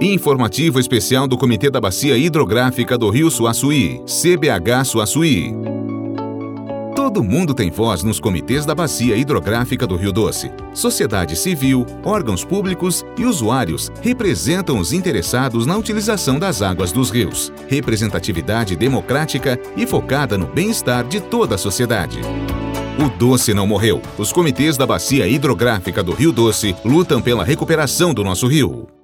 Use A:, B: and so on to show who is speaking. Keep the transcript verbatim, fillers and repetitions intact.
A: Informativo especial do Comitê da Bacia Hidrográfica do Rio Suaçuí, C B H Suaçuí. Todo mundo tem voz nos comitês da Bacia Hidrográfica do Rio Doce. Sociedade civil, órgãos públicos e usuários representam os interessados na utilização das águas dos rios. Representatividade democrática e focada no bem-estar de toda a sociedade. O Doce não morreu. Os comitês da Bacia Hidrográfica do Rio Doce lutam pela recuperação do nosso rio.